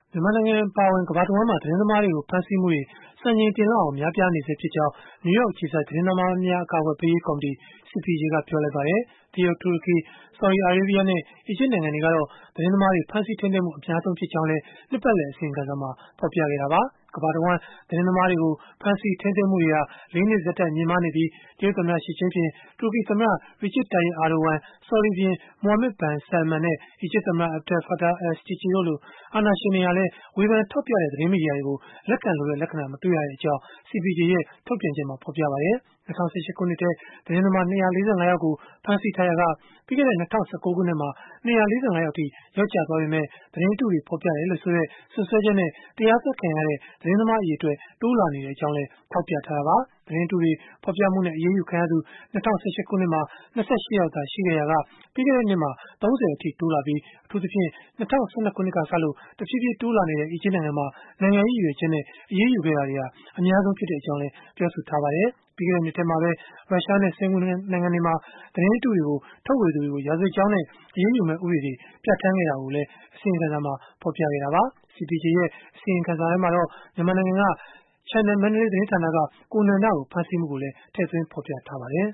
မြန်မာနိုင်ငံအပါအဝင် ကမ္ဘာတဝန်းမှာ သတင်းသမားတွေကို ဖမ်းဆီးမှုတွေ စံချိန်တင်လောက်အောင် များပြားနေဆဲဖြစ်ကြောင်း နယူးယောက်အခြေစိုက် သတင်းသမားများ အကာအကွယ်ပေးရေး ကော်မတီ (CPJ) ကပြောလိုက်ပါတယ်။ တရုတ်၊ တူရကီ၊ ဆော်ဒီအာရေးဗီးယားနဲ့ အီဂျစ်နိုင်ငံတွေကတော့ သတင်းသမားတွေ ဖမ်းဆီးထိန်းသိမ်းမှု အများဆုံးဖြစ်ကြောင်းလည်း နှစ်ပတ်လည် အစီရင်ခံစာမှာ ဖော်ပြခဲ့တာပါ။ ကမ္ဘာတဝန်း သတင်းသမားတွေကို ဖမ်းဆီးထိန်းသိမ်းမှုတွေဟာ ၄ နှစ်ဆက်တိုက် မြင့်မားနေပြီး၊ တရုတ်သမ္မတ Xi Jinping, တူရကီသမ္မတ Recep Tayyip Erdogan, ဆော်ဒီဘုရင် Mohammed bin Salman နဲ့ အီဂျစ်သမ္မတ Abdel Fattah al-Sisi တို့လို အာဏာရှင်တွေဟာလည်း ဝေဖန်ထောက်ပြတဲ့ သတင်းမီဒီယာတွေကို လက်ခံလိုတဲ့ လက္ခဏာ မတွေ့ရကြောင်း CPJ ရဲ့ ထုတ်ပြန်ချက်မှာ ဖော်ပြထားပါတယ်။ ၂၀၁၈ ခုနှစ်ထဲ သတင်းသမား ၂၄၅ ယောက်ကို ဖမ်းဆီးထားရာက ပြီးခဲ့တဲ့ ၂၀၁၉ ခုနှစ်မှာ ၂၄၅ ယောက်အထိ လျော့ကျသွားပေမဲ့ သတင်းအတုတွေ ဖော်ပြတယ်လို့ဆိုတဲ့ စွပ်စွဲချက်နဲ့ တရားစွဲခံရတဲ့ သတင်းသမား အရေအတွက် တိုးလာနေကြောင်းလည်း ထောက်ပြထားတာပါ။ သတင်းအတုတွေ ဖော်ပြမှုနဲ့ အရေးယူခံရသူ ၂၀၁၈ ခုနှစ်မှာ ၂၈ ယောက်သာ ရှိခဲ့ရာက ပြီးခဲ့တဲ့နှစ်မှာ ၃၀ အထိ တိုးလာပြီး၊ အထူးသဖြင့် ၂၀၁၂ ခုနှစ်ကစလို့ တဖြည်းဖြည်း တိုးလာနေတဲ့ အီဂျစ်နိုင်ငံမှာ နိုင်ငံရေး ရည်ရွယ်ချက်နဲ့ အရေးယူခဲ့တာတွေဟာ အများဆုံးဖြစ်ကြောင်းလည်း ပြောပါတယ်။ ပြီးခဲ့တဲ့နှစ်ထဲမှာပဲ ရုရှားနဲ့ စင်္ကာပူနိုင်ငံတွေမှာ သတင်းအတုတွေကို ထုတ်ဝေသူတွေကို ရာဇဝတ်ကြောင်းနဲ့ အရေးယူမယ့် ဥပဒေတွေ ပြဌာန်းခဲ့တာကိုလည်း အစီရင်ခံစာမှာ ဖော်ပြခဲ့တာပါ။ CPJ ရဲ့ အစီရင်ခံစာမှာတော့ မြန်မာနိုင်ငံက Channel Mandalay သတင်းဌာနက ကိုနန္ဒကို ဖမ်းဆီးမှုကိုလည်း ထည့်သွင်းဖော်ပြထားပါတယ်